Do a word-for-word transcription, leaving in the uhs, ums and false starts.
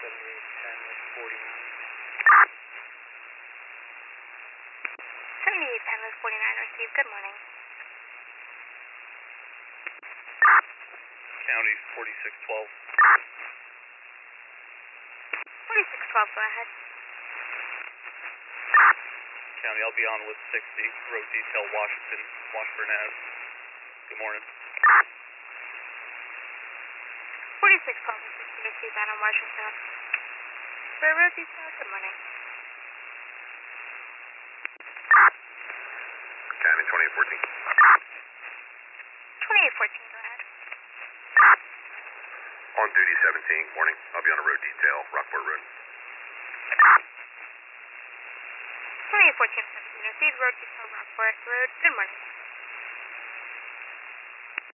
seventy-eight ten with forty-nine. seventy-eight ten with forty-nine received. Good morning. County forty-six twelve. forty-six twelve, go ahead. County, I'll be on with sixty, road detail Washington, Washburn Ave. Good morning. forty-six twelve with sixty received out on Washington. For road detail, good morning. County twenty-eight fourteen. twenty-eight fourteen, go ahead. On duty seventeen, morning. I'll be on a road detail, Rockport Road. twenty-eight fourteen seventeen received, road detail Rockport Road. Good morning.